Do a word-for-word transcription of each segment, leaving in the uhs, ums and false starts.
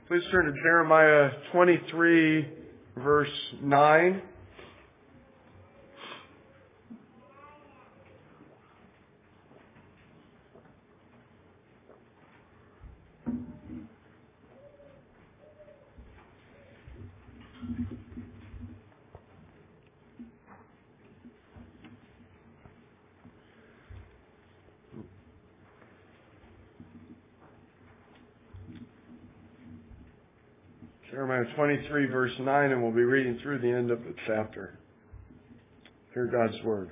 Please turn to Jeremiah twenty-three, verse nine. Jeremiah twenty-three, verse nine, and we'll be reading through the end of the chapter. Hear God's word.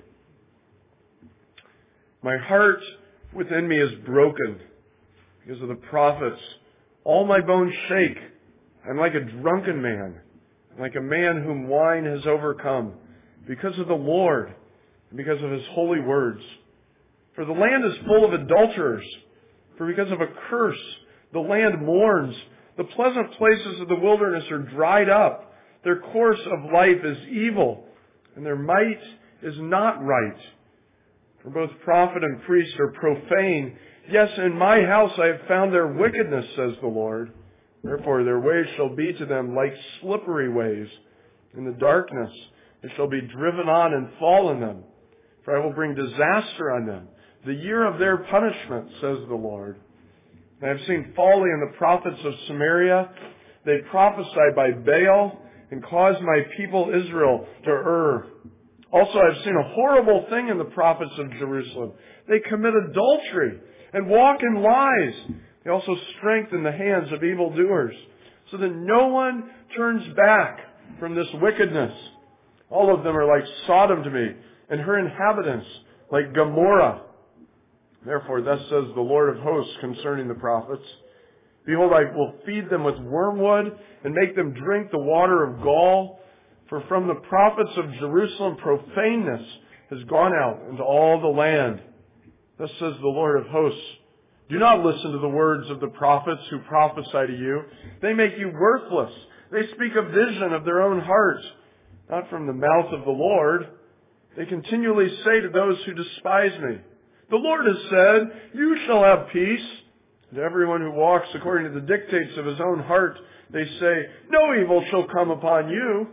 My heart within me is broken because of the prophets. All my bones shake. I'm like a drunken man, like a man whom wine has overcome, because of the Lord and because of His holy words. For the land is full of adulterers, for because of a curse the land mourns. The pleasant places of the wilderness are dried up. Their course of life is evil, and their might is not right. For both prophet and priest are profane. Yes, in my house I have found their wickedness, says the Lord. Therefore their ways shall be to them like slippery ways. In the darkness they shall be driven on and fall in them. For I will bring disaster on them, the year of their punishment, says the Lord. I have seen folly in the prophets of Samaria. They prophesy by Baal and cause my people Israel to err. Also, I have seen a horrible thing in the prophets of Jerusalem. They commit adultery and walk in lies. They also strengthen the hands of evildoers, so that no one turns back from this wickedness. All of them are like Sodom to me, and her inhabitants like Gomorrah. Therefore, thus says the Lord of hosts concerning the prophets, behold, I will feed them with wormwood and make them drink the water of gall. For from the prophets of Jerusalem profaneness has gone out into all the land. Thus says the Lord of hosts, do not listen to the words of the prophets who prophesy to you. They make you worthless. They speak a vision of their own heart, not from the mouth of the Lord. They continually say to those who despise me, the Lord has said, you shall have peace. And to everyone who walks according to the dictates of his own heart, they say, no evil shall come upon you.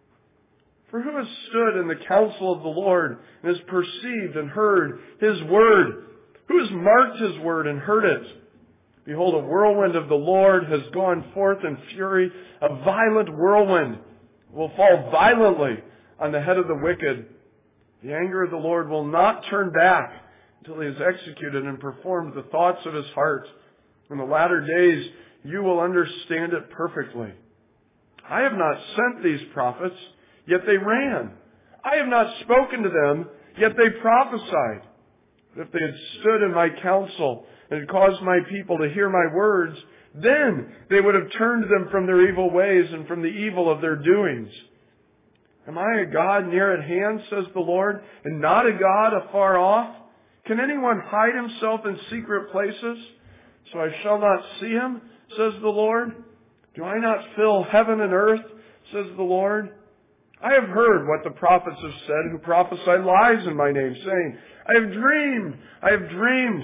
For who has stood in the counsel of the Lord and has perceived and heard His word? Who has marked His word and heard it? Behold, a whirlwind of the Lord has gone forth in fury. A violent whirlwind will fall violently on the head of the wicked. The anger of the Lord will not turn back until He has executed and performed the thoughts of His heart. In the latter days you will understand it perfectly. I have not sent these prophets, yet they ran. I have not spoken to them, yet they prophesied. But if they had stood in my counsel and had caused my people to hear my words, then they would have turned them from their evil ways and from the evil of their doings. Am I a God near at hand, says the Lord, and not a God afar off? Can anyone hide himself in secret places? So I shall not see him, says the Lord. Do I not fill heaven and earth, says the Lord? I have heard what the prophets have said who prophesy lies in my name, saying, I have dreamed, I have dreamed.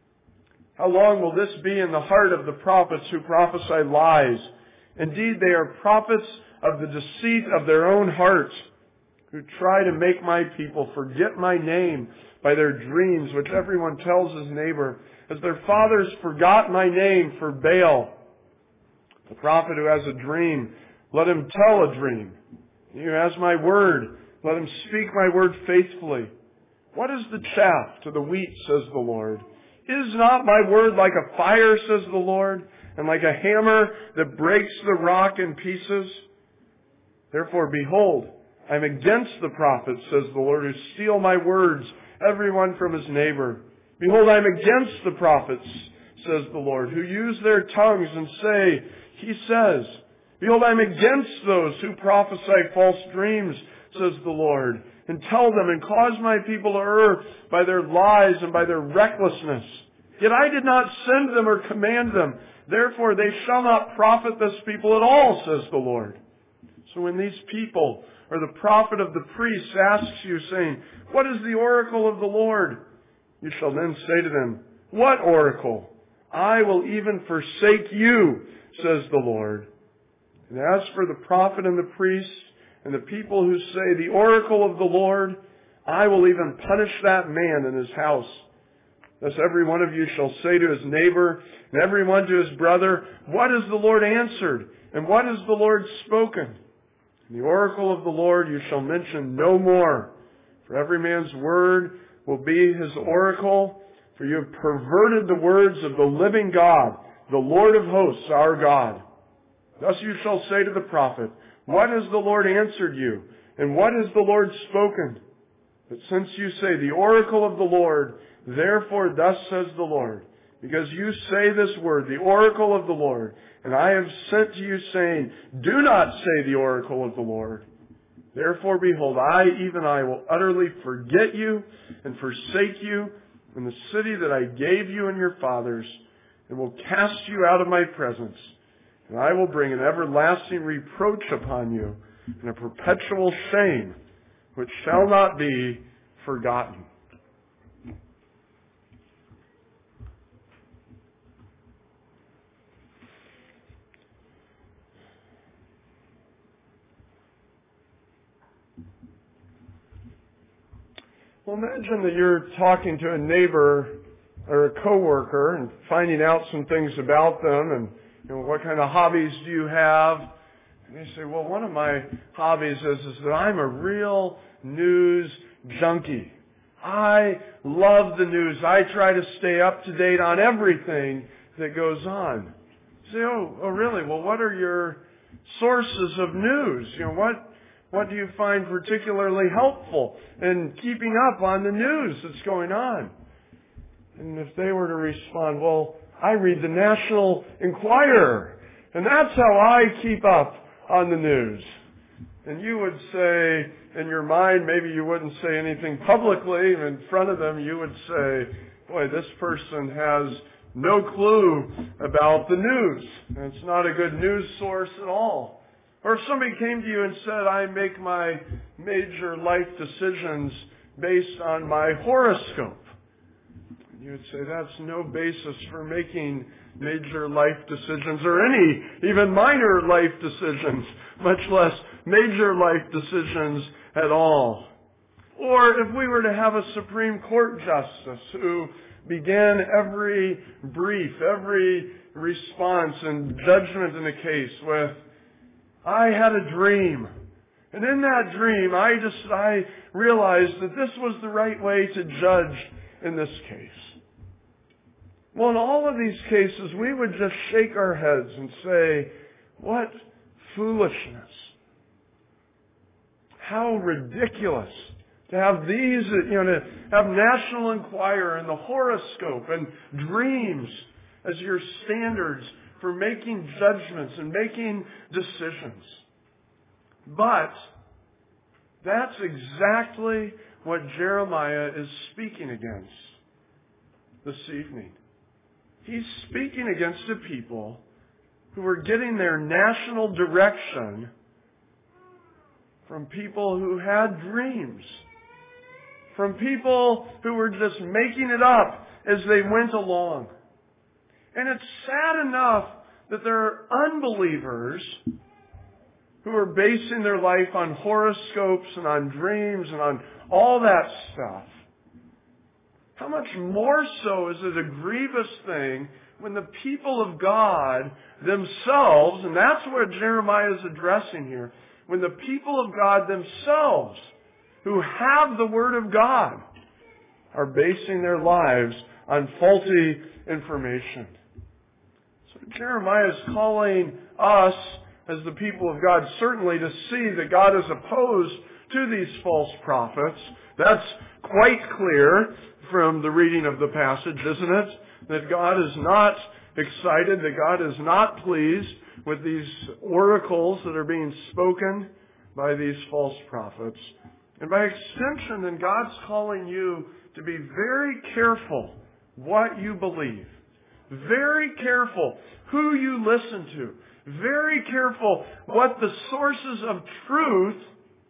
How long will this be in the heart of the prophets who prophesy lies? Indeed, they are prophets of the deceit of their own hearts, who try to make my people forget my name by their dreams, which everyone tells his neighbor, as their fathers forgot my name for Baal. The prophet who has a dream, let him tell a dream. He who has my word, let him speak my word faithfully. What is the chaff to the wheat, says the Lord? Is not my word like a fire, says the Lord, and like a hammer that breaks the rock in pieces? Therefore, behold, I am against the prophets, says the Lord, who steal my words, everyone from his neighbor. Behold, I am against the prophets, says the Lord, who use their tongues and say, He says. Behold, I am against those who prophesy false dreams, says the Lord, and tell them and cause my people to err by their lies and by their recklessness. Yet I did not send them or command them. Therefore they shall not profit this people at all, says the Lord. So when these people or the prophet of the priests asks you, saying, what is the oracle of the Lord? You shall then say to them, what oracle? I will even forsake you, says the Lord. And as for the prophet and the priest and the people who say, the oracle of the Lord, I will even punish that man and his house. Thus every one of you shall say to his neighbor, and every one to his brother, what has the Lord answered? And what has the Lord spoken? And the oracle of the Lord you shall mention no more. For every man's word will be his oracle. For you have perverted the words of the living God, the Lord of hosts, our God. Thus you shall say to the prophet, what has the Lord answered you? And what has the Lord spoken? But since you say, the oracle of the Lord, therefore thus says the Lord, because you say this word, the oracle of the Lord, and I have sent to you saying, do not say the oracle of the Lord. Therefore, behold, I, even I, will utterly forget you and forsake you in the city that I gave you and your fathers, and will cast you out of my presence. And I will bring an everlasting reproach upon you, and a perpetual shame, which shall not be forgotten. Well, imagine that you're talking to a neighbor or a coworker and finding out some things about them, and you know, what kind of hobbies do you have? And they say, well, one of my hobbies is, is that I'm a real news junkie. I love the news. I try to stay up to date on everything that goes on. You say, oh, oh, really? Well, what are your sources of news? You know, what what do you find particularly helpful in keeping up on the news that's going on? And if they were to respond, well, I read the National Enquirer, and that's how I keep up on the news. And you would say, in your mind, maybe you wouldn't say anything publicly. In front of them, you would say, boy, this person has no clue about the news. And it's not a good news source at all. Or if somebody came to you and said, I make my major life decisions based on my horoscope. You would say, that's no basis for making major life decisions or any, even minor life decisions, much less major life decisions at all. Or if we were to have a Supreme Court justice who began every brief, every response and judgment in a case with, I had a dream. And in that dream, I just, I realized that this was the right way to judge in this case. Well, in all of these cases, we would just shake our heads and say, what foolishness. How ridiculous to have these, you know, to have National Enquirer and the horoscope and dreams as your standards for making judgments and making decisions. But that's exactly what Jeremiah is speaking against this evening. He's speaking against a people who are getting their national direction from people who had dreams, from people who were just making it up as they went along. And it's sad enough that there are unbelievers who are basing their life on horoscopes and on dreams and on all that stuff. How much more so is it a grievous thing when the people of God themselves, and that's what Jeremiah is addressing here, when the people of God themselves, who have the Word of God, are basing their lives on faulty information. So Jeremiah is calling us, as the people of God, certainly to see that God is opposed to these false prophets. That's quite clear from the reading of the passage, isn't it? That God is not excited, that God is not pleased with these oracles that are being spoken by these false prophets. And by extension, then God's calling you to be very careful what you believe. Very careful who you listen to. Very careful what the sources of truth,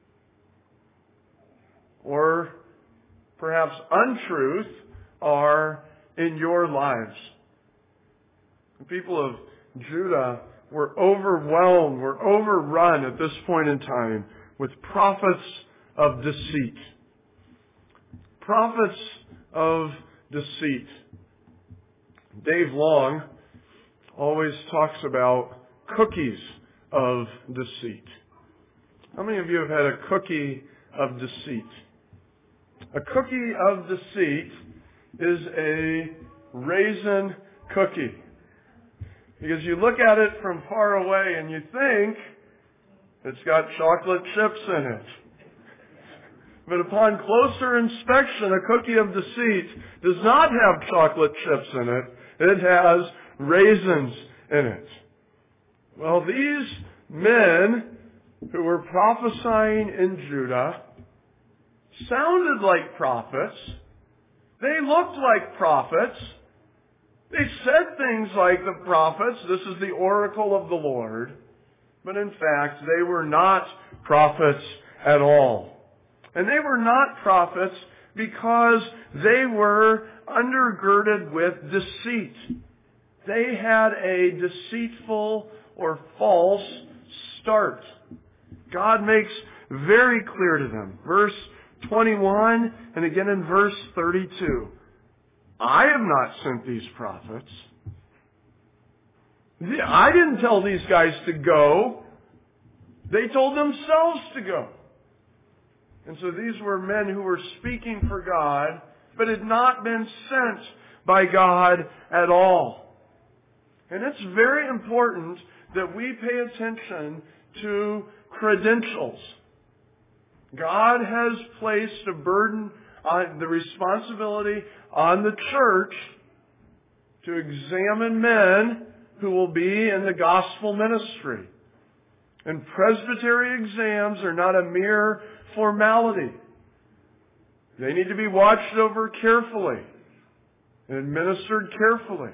or perhaps untruth, are in your lives. The people of Judah were overwhelmed, were overrun at this point in time with prophets of deceit. Prophets of deceit. Dave Long always talks about cookies of deceit. How many of you have had a cookie of deceit? A cookie of deceit is a raisin cookie. Because you look at it from far away and you think it's got chocolate chips in it. But upon closer inspection, a cookie of deceit does not have chocolate chips in it. It has raisins in it. Well, these men who were prophesying in Judah sounded like prophets. They looked like prophets. They said things like the prophets. This is the oracle of the Lord. But in fact, they were not prophets at all. And they were not prophets because they were undergirded with deceit. They had a deceitful or false start. God makes very clear to them. Verse twenty-one and again in verse thirty-two. I have not sent these prophets. I didn't tell these guys to go. They told themselves to go. And so these were men who were speaking for God, but had not been sent by God at all. And it's very important that we pay attention to credentials. God has placed a burden on the responsibility on the church to examine men who will be in the gospel ministry. And presbytery exams are not a mere formality. They need to be watched over carefully and administered carefully.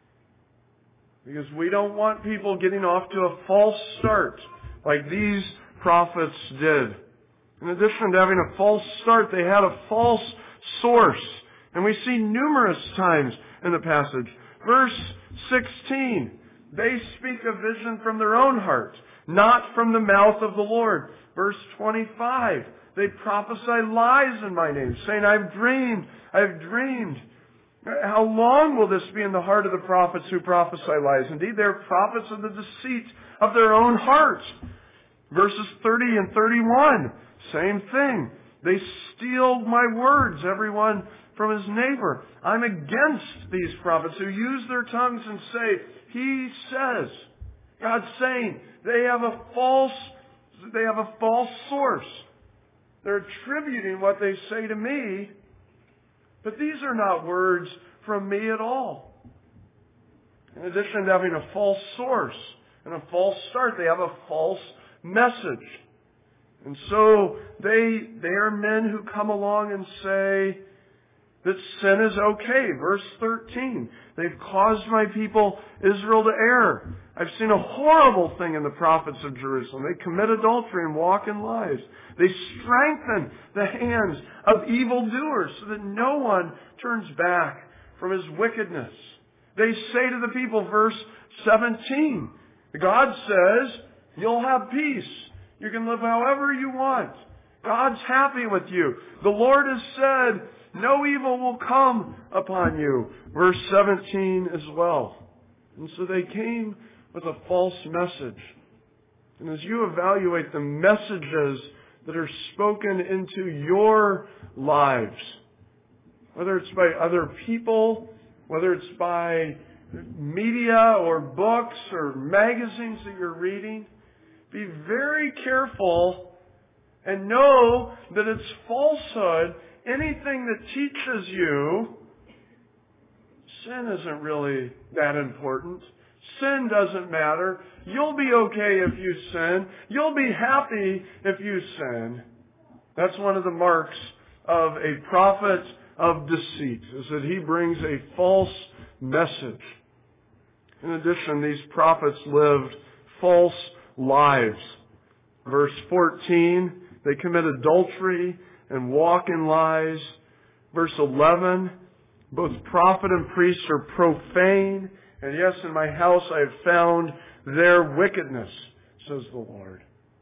Because we don't want people getting off to a false start like these prophets did. In addition to having a false start, they had a false source. And we see numerous times in the passage. Verse sixteen, they speak a vision from their own heart, not from the mouth of the Lord. Verse twenty-five, they prophesy lies in my name, saying, I've dreamed, I've dreamed. How long will this be in the heart of the prophets who prophesy lies? Indeed, they are prophets of the deceit of their own hearts. Verses thirty and thirty-one, same thing. They steal my words, everyone from his neighbor. I'm against these prophets who use their tongues and say, he says. God's saying they have a false, they have a false source. They're attributing what they say to me, but these are not words from me at all. In addition to having a false source and a false start, they have a false message. And so they, they are men who come along and say that sin is okay. Verse thirteen, they've caused my people Israel to err. I've seen a horrible thing in the prophets of Jerusalem. They commit adultery and walk in lies. They strengthen the hands of evildoers so that no one turns back from his wickedness. They say to the people, verse seventeen, God says, you'll have peace. You can live however you want. God's happy with you. The Lord has said, no evil will come upon you. Verse seventeen as well. And so they came with a false message. And as you evaluate the messages that are spoken into your lives, whether it's by other people, whether it's by media or books or magazines that you're reading, be very careful and know that it's falsehood. Anything that teaches you sin isn't really that important. Sin doesn't matter. You'll be okay if you sin. You'll be happy if you sin. That's one of the marks of a prophet of deceit, is that he brings a false message. In addition, these prophets lived false lives. Verse fourteen, they commit adultery and walk in lies. Verse eleven, both prophet and priest are profane And yes, in my house I have found their wickedness, says the Lord.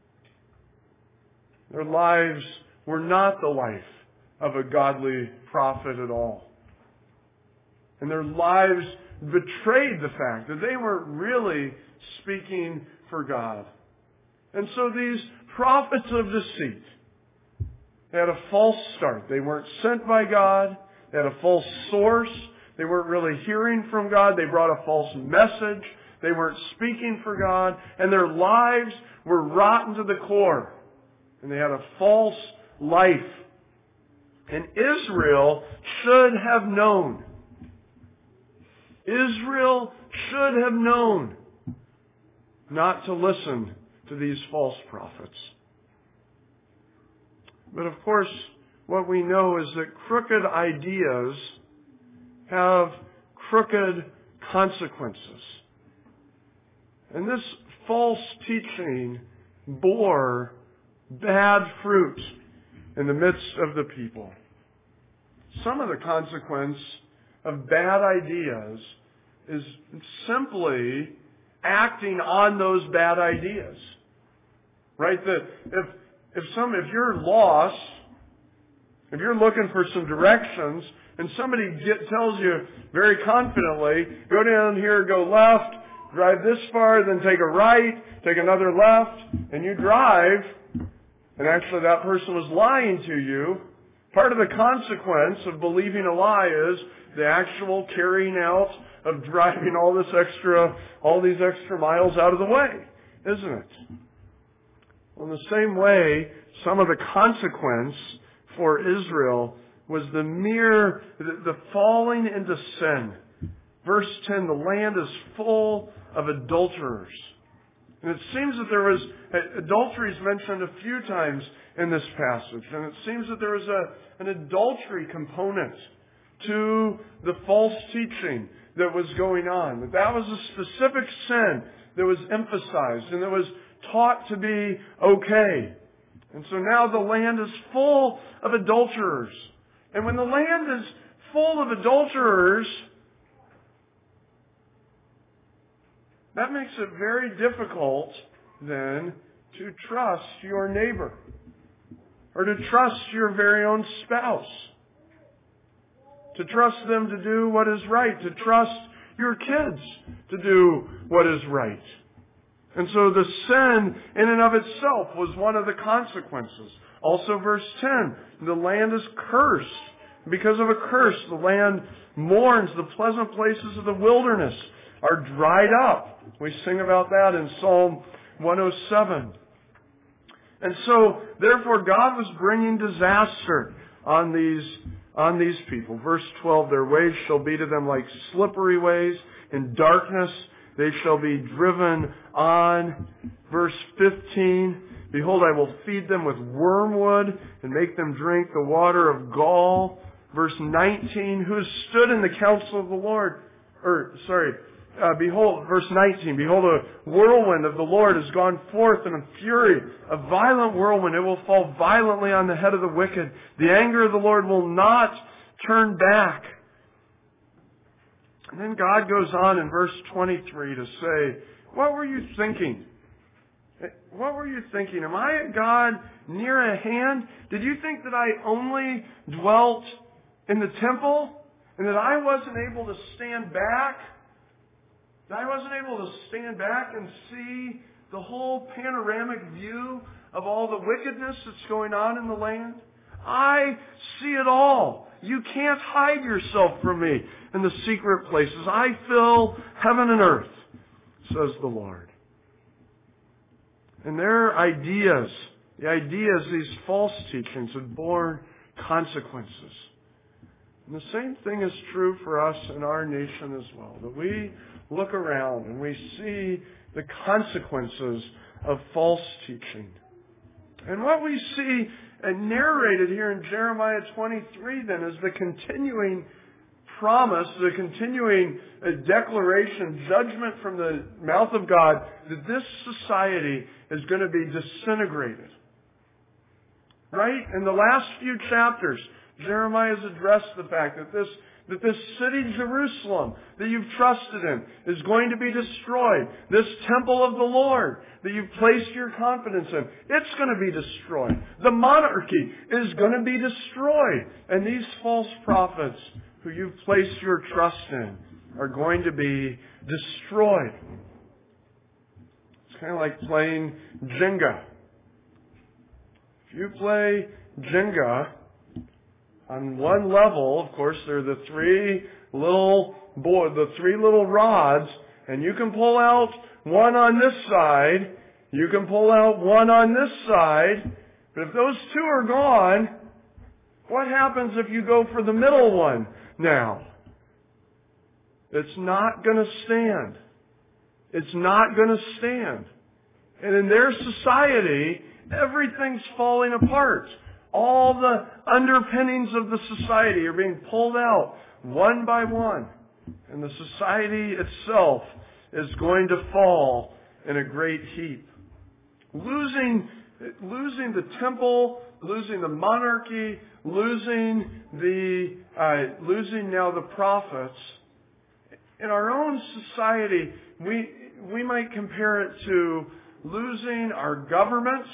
Their lives were not the life of a godly prophet at all. And their lives betrayed the fact that they weren't really speaking for God. And so these prophets of deceit, they had a false start. They weren't sent by God. They had a false source. They weren't really hearing from God. They brought a false message. They weren't speaking for God. And their lives were rotten to the core. And they had a false life. And Israel should have known. Israel should have known not to listen to these false prophets. But of course, what we know is that crooked ideas have crooked consequences. And this false teaching bore bad fruit in the midst of the people. Some of the consequence of bad ideas is simply acting on those bad ideas. Right? That if if some if you're lost, if you're looking for some directions, and somebody get, tells you very confidently, go down here, go left, drive this far, then take a right, take another left, and you drive, and actually that person was lying to you, part of the consequence of believing a lie is the actual carrying out of driving all this extra, all these extra miles out of the way, isn't it? Well, in the same way, some of the consequence for Israel was the mere, the, the falling into sin. Verse ten, the land is full of adulterers. And it seems that there was, adultery is mentioned a few times in this passage. And it seems that there was a, an adultery component to the false teaching that was going on. That that was a specific sin that was emphasized and that was taught to be okay. And so now the land is full of adulterers. And when the land is full of adulterers, that makes it very difficult then to trust your neighbor or to trust your very own spouse, to trust them to do what is right, to trust your kids to do what is right. And so the sin in and of itself was one of the consequences. Also verse ten, the land is cursed. Because of a curse, the land mourns. The pleasant places of the wilderness are dried up. We sing about that in Psalm one oh seven. And so, therefore, God was bringing disaster on these, on these people. Verse twelve, their ways shall be to them like slippery ways. In darkness they shall be driven on. Verse fifteen, behold, I will feed them with wormwood and make them drink the water of gall. Verse nineteen, who has stood in the counsel of the Lord? Or, sorry, uh, behold, verse nineteen, behold, a whirlwind of the Lord has gone forth in a fury, a violent whirlwind. It will fall violently on the head of the wicked. The anger of the Lord will not turn back. And then God goes on in verse twenty-three to say, what were you thinking? What were you thinking? Am I a God near at hand? Did you think that I only dwelt in the temple and that I wasn't able to stand back? That I wasn't able to stand back and see the whole panoramic view of all the wickedness that's going on in the land? I see it all. You can't hide yourself from me in the secret places. I fill heaven and earth, says the Lord. And their ideas, the ideas, these false teachings have borne consequences. And the same thing is true for us in our nation as well. That we look around and we see the consequences of false teaching. And what we see narrated here in Jeremiah twenty-three then is the continuing promise, the continuing declaration, judgment from the mouth of God that this society is going to be disintegrated. Right? In the last few chapters, Jeremiah has addressed the fact that this, that this city, Jerusalem, that you've trusted in, is going to be destroyed. This temple of the Lord that you've placed your confidence in, it's going to be destroyed. The monarchy is going to be destroyed. And these false prophets who you've placed your trust in are going to be destroyed. It's kind of like playing Jenga. If you play Jenga, on one level, of course, there are the three little board, the three little rods, and you can pull out one on this side, you can pull out one on this side, but if those two are gone, what happens if you go for the middle one now? It's not going to stand. It's not going to stand. And in their society, everything's falling apart. All the underpinnings of the society are being pulled out one by one. And the society itself is going to fall in a great heap. Losing, losing the temple, losing the monarchy, losing the, uh, losing now the prophets. In our own society, we, we might compare it to losing our government,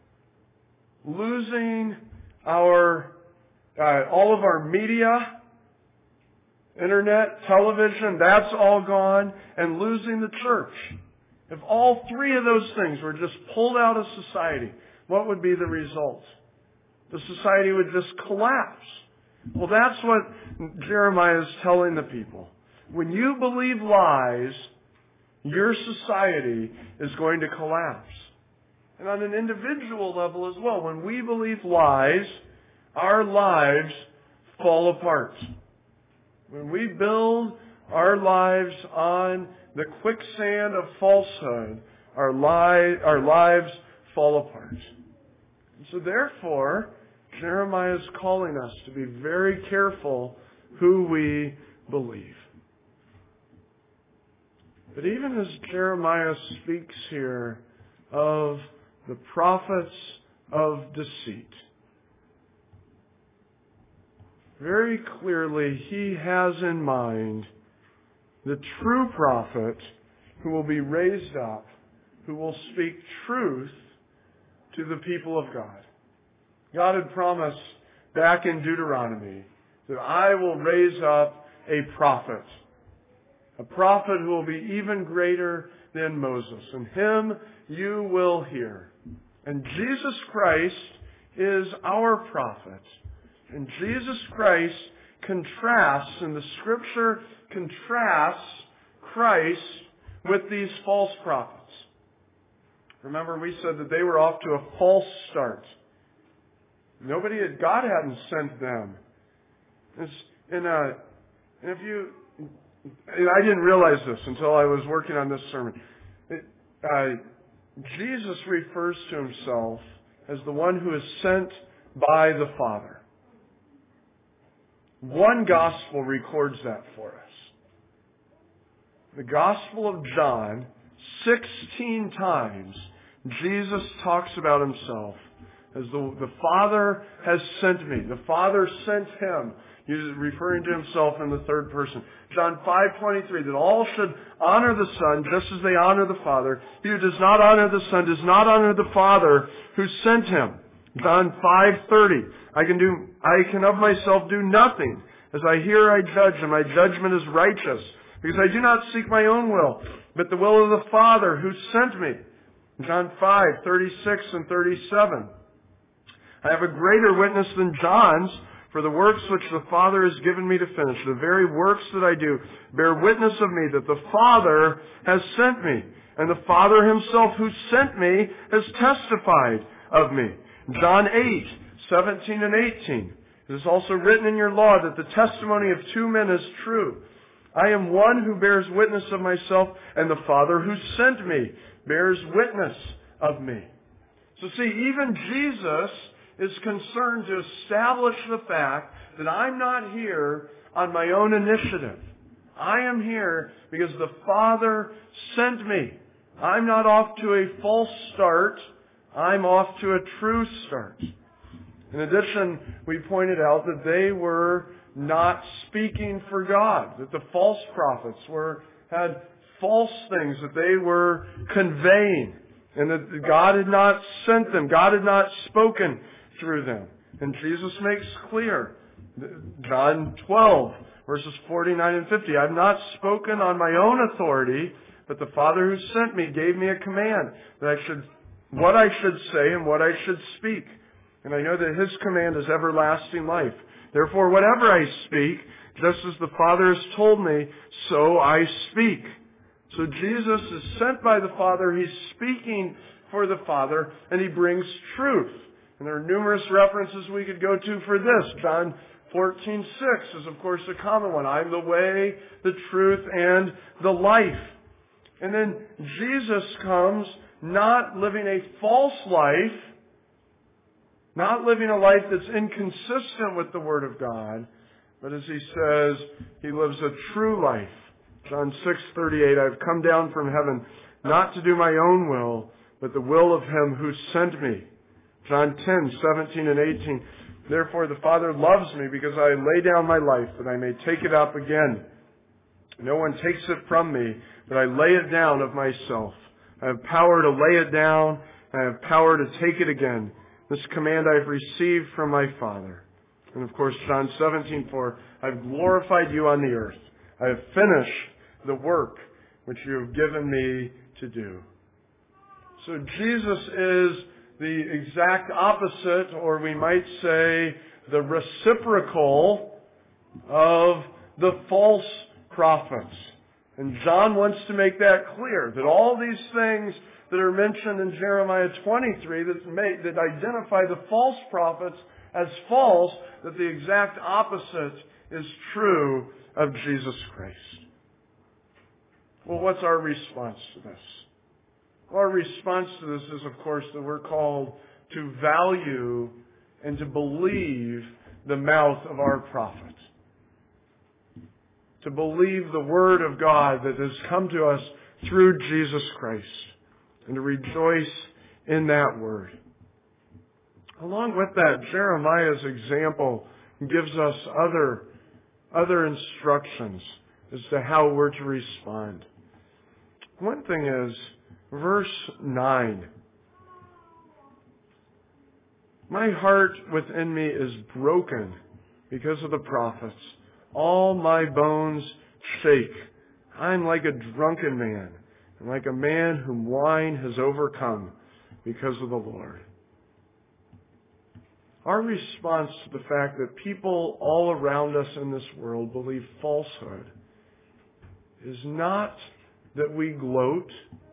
losing our, uh, all of our media, internet, television, that's all gone, and losing the church. If all three of those things were just pulled out of society, what would be the result? The society would just collapse. Well, that's what Jeremiah is telling the people. When you believe lies, your society is going to collapse. And on an individual level as well, when we believe lies, our lives fall apart. When we build our lives on the quicksand of falsehood, our, li- our lives fall apart. And so therefore, Jeremiah is calling us to be very careful who we believe. But even as Jeremiah speaks here of the prophets of deceit, very clearly he has in mind the true prophet who will be raised up, who will speak truth to the people of God. God had promised back in Deuteronomy that I will raise up a prophet. A prophet who will be even greater than Moses. And him you will hear. And Jesus Christ is our prophet. And Jesus Christ contrasts, and the Scripture contrasts Christ with these false prophets. Remember, we said that they were off to a false start. Nobody had, God hadn't sent them. It's, and, uh, and if you, I didn't realize this until I was working on this sermon. It, uh, Jesus refers to himself as the one who is sent by the Father. One gospel records that for us. The Gospel of John, sixteen times, Jesus talks about himself as the, the Father has sent me. The Father sent him. He's referring to himself in the third person. John five twenty-three, that all should honor the Son just as they honor the Father. He who does not honor the Son does not honor the Father who sent him. John five thirty, I can do, I can of myself do nothing. As I hear, I judge, and my judgment is righteous, because I do not seek my own will, but the will of the Father who sent me. John five thirty-six and thirty-seven. I have a greater witness than John's, for the works which the Father has given me to finish, the very works that I do, bear witness of me that the Father has sent me. And the Father himself who sent me has testified of me. John eight seventeen and eighteen. It is also written in your law that the testimony of two men is true. I am one who bears witness of myself, and the Father who sent me bears witness of me. So see, even Jesus is concerned to establish the fact that I'm not here on my own initiative. I am here because the Father sent me. I'm not off to a false start. I'm off to a true start. In addition, we pointed out that they were not speaking for God, that the false prophets were had false things that they were conveying, and that God had not sent them, God had not spoken through them. And Jesus makes clear, John twelve, verses forty-nine and fifty, I've not spoken on my own authority, but the Father who sent me gave me a command that I should, what I should say and what I should speak. And I know that His command is everlasting life. Therefore, whatever I speak, just as the Father has told me, so I speak. So Jesus is sent by the Father. He's speaking for the Father, and He brings truth. And there are numerous references we could go to for this. John fourteen six is, of course, a common one. I am the way, the truth, and the life. And then Jesus comes not living a false life, not living a life that's inconsistent with the Word of God, but as He says, He lives a true life. John six thirty-eight, I've come down from heaven not to do my own will, but the will of Him who sent me. John ten seventeen and eighteen, therefore the Father loves me because I lay down my life that I may take it up again. No one takes it from me, but I lay it down of myself. I have power to lay it down, and I have power to take it again. This command I have received from my Father. And of course, John seventeen four, I've glorified you on the earth. I have finished the work which you have given me to do. So Jesus is the exact opposite, or we might say the reciprocal of the false prophets. And John wants to make that clear, that all these things that are mentioned in Jeremiah twenty-three that, make, that identify the false prophets as false, that the exact opposite is true of Jesus Christ. Well, what's our response to this? Well, our response to this is, of course, that we're called to value and to believe the mouth of our prophet. To believe the Word of God that has come to us through Jesus Christ. And to rejoice in that Word. Along with that, Jeremiah's example gives us other, other instructions as to how we're to respond. One thing is, verse nine. My heart within me is broken because of the prophets. All my bones shake. I'm like a drunken man, and like a man whom wine has overcome because of the Lord. Our response to the fact that people all around us in this world believe falsehood is not that we gloat.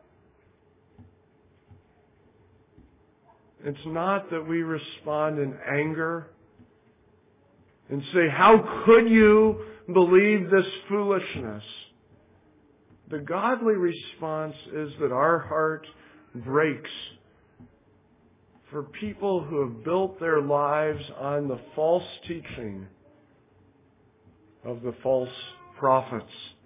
It's not that we respond in anger and say, how could you believe this foolishness? The godly response is that our heart breaks for people who have built their lives on the false teaching of the false prophets.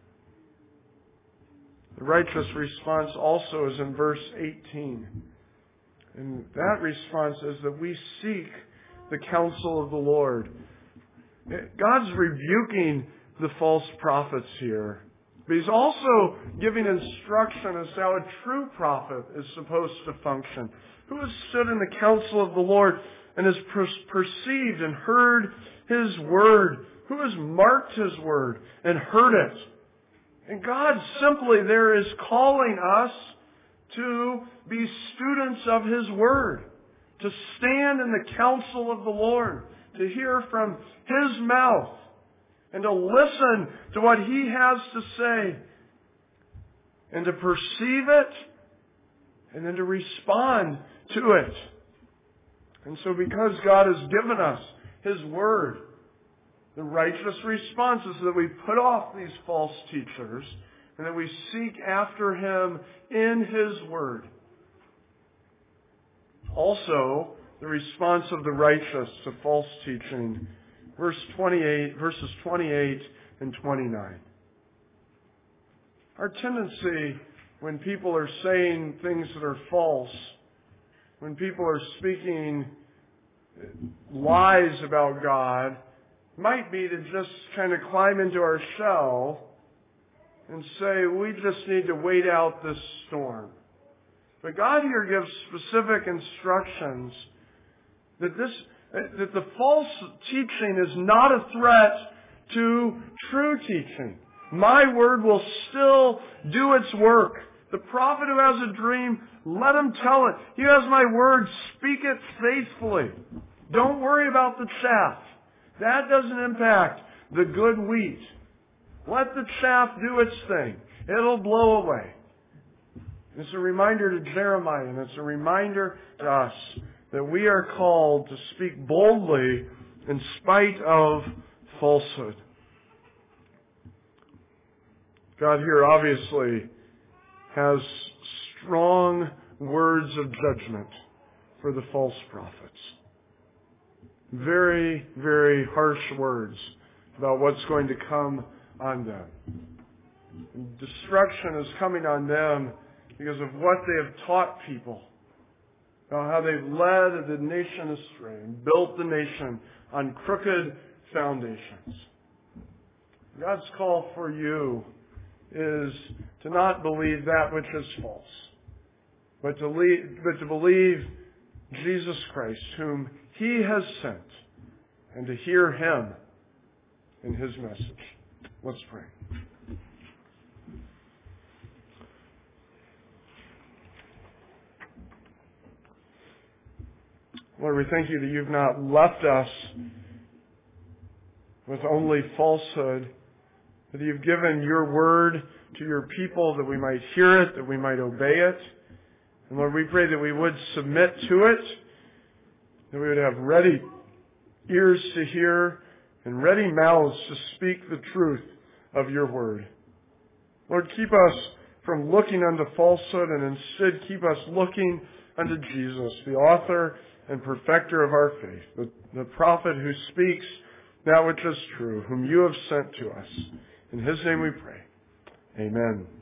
The righteous response also is in verse eighteen. And that response is that we seek the counsel of the Lord. God's rebuking the false prophets here. But He's also giving instruction as to how a true prophet is supposed to function. Who has stood in the counsel of the Lord and has per- perceived and heard His word? Who has marked His word and heard it? And God simply there is calling us to be students of His word, to stand in the counsel of the Lord, to hear from His mouth, and to listen to what He has to say, and to perceive it, and then to respond to it. And so because God has given us His word, the righteous response is that we put off these false teachers and that we seek after Him in His word. Also, the response of the righteous to false teaching, verse twenty-eight, verses twenty-eight and twenty-nine. Our tendency when people are saying things that are false, when people are speaking lies about God, might be to just kind of climb into our shell and say, we just need to wait out this storm. But God here gives specific instructions that this, that the false teaching is not a threat to true teaching. My word will still do its work. The prophet who has a dream, let him tell it. He has my word, speak it faithfully. Don't worry about the chaff. That doesn't impact the good wheat. Let the chaff do its thing. It'll blow away. It's a reminder to Jeremiah, and it's a reminder to us that we are called to speak boldly in spite of falsehood. God here obviously has strong words of judgment for the false prophets. Very, very harsh words about what's going to come on them. And destruction is coming on them because of what they have taught people. About how they've led the nation astray and built the nation on crooked foundations. God's call for you is to not believe that which is false, but to, leave, but to believe Jesus Christ, whom He has sent, and to hear Him in His message. Let's pray. Lord, we thank you that you've not left us with only falsehood, that you've given your word to your people that we might hear it, that we might obey it. And Lord, we pray that we would submit to it, that we would have ready ears to hear and ready mouths to speak the truth of your word. Lord, keep us from looking unto falsehood and instead keep us looking unto Jesus, the author and perfecter of our faith, the, the prophet who speaks that which is true, whom you have sent to us. In His name we pray. Amen.